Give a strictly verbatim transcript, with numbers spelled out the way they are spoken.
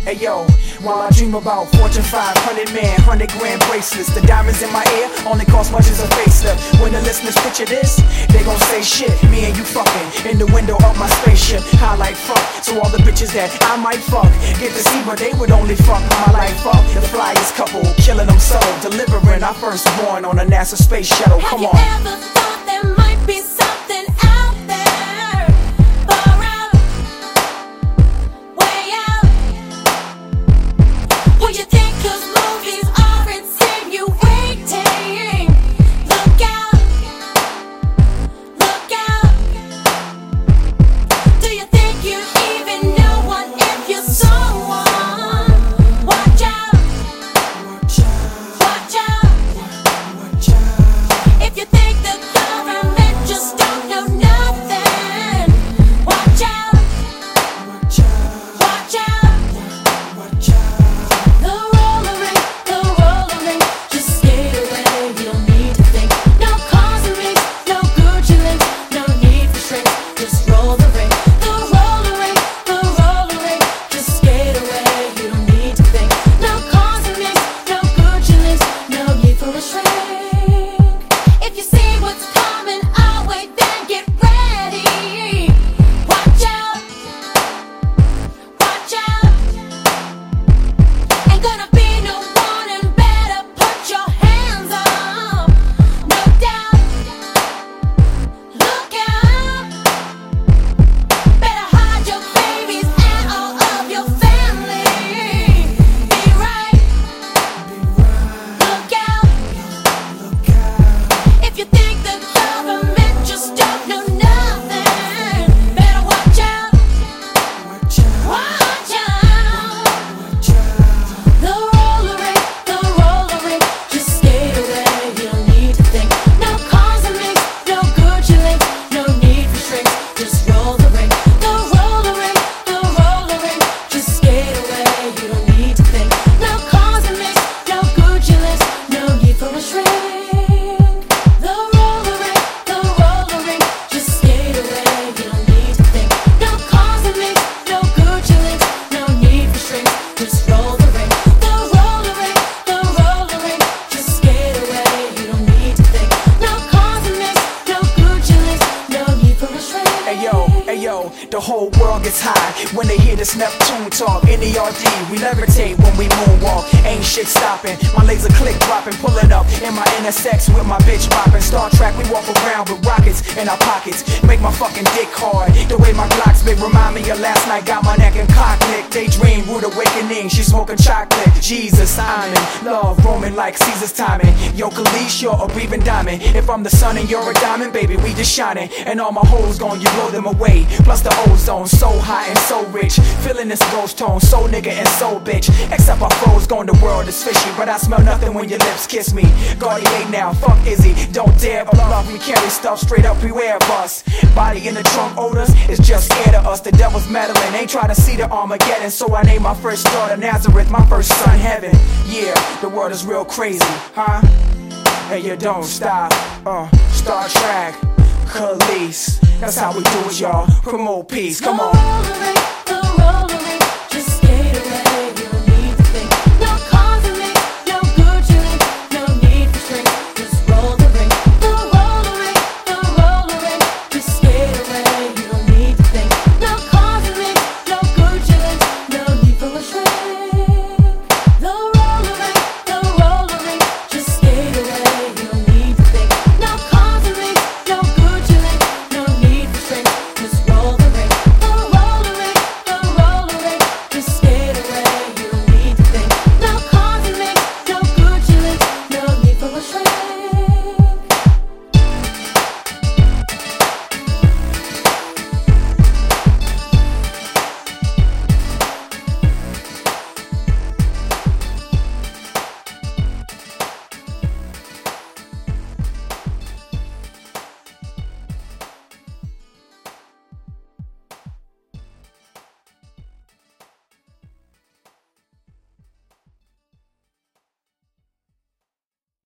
Hey yo, while I dream about Fortune five hundred man, hundred grand bracelets, the diamonds in my ear only cost much as a facelift. When the listeners picture this, they gon' say shit. Me and you fucking in the window of my spaceship, high like fuck. So all the bitches that I might fuck get to see, but they would only fuck my life up. The flyest couple, killing them so, delivering our firstborn on a NASA space shuttle. Come on. Have you ever thought there might be something out there, far out, way out? Well, you think 'cause movies are insinuating. Look out, look out. Do you think you even know one if you saw one? Watch out, watch out. If you think the government just don't know nothing, watch out, watch out. The roller ring, the roller ring, just skate away, you don't need to think. No cars and rings, no Gucci links, no need for shrinks, just roll the ring. The roller ring, the roller ring, just skate away, you don't need to think. No cars and rings, no Gucci links, no need for a shrink. If you see what's coming our way, then get ready. Watch out, watch out. Ain't gonna be no warning, better put your hands up. No doubt, look out. Better hide your babies and all of your family. Be right, look out. If you think the government just don't know nothing, better watch out, watch out. The roller ring, the roller ring, just skate away, you don't need to think. No cars and rings, no Gucci links, no need for shrinks, just roll the ring. The roller ring, the roller ring, just skate away, you don't need to think. No cars and rings, no Gucci links, no need for a shrink. The roller ring, the roller ring, just skate away, you don't need to think. No cars and rings, no Gucci links, no need for shrinks, just roll the ring. The roller ring, the roller ring, just skate away, you don't need to think. No cars and rings, no Gucci links, no need for a shrink. Hey yo, hey yo, the whole world gets high when they hear this Neptune talk. N E R D, we levitate when we moonwalk. Ain't shit stopping, my laser click dropping, pulling up in my N S X with my bitch bopping. Star Trek, we walk around with rockets in our pockets, make my fucking dick hard. The way my Glocks big remind me of last night, got my neck and cock licked. Daydream, rude awakening, she smoking chocolate. Jesus, I'm in love, roaming like Caesar's timing. Yo, Khalees, you're a breathing diamond. If I'm the sun and you're a diamond, baby, we just shining. And all my hoes gone, you blow them away. Plus the ozone, so hot and so rich. Feeling this ghost tone, so nigga and so bitch. Except our foes gone, the world is fishy. But I smell nothing when your lips kiss me. Guardian now, fuck Izzy, don't dare bluff. We carry stuff straight up, beware of us. Body in the trunk odors, it's just scared of us. The devil's meddling, ain't try to see the Armageddon. So I named my first daughter Nazareth, my first son Heaven. Yeah, the world is real crazy, huh? Hey, you don't stop, uh, Star Trek, Khalees. That's how we do it, y'all. Promote peace, come on. The roller ring,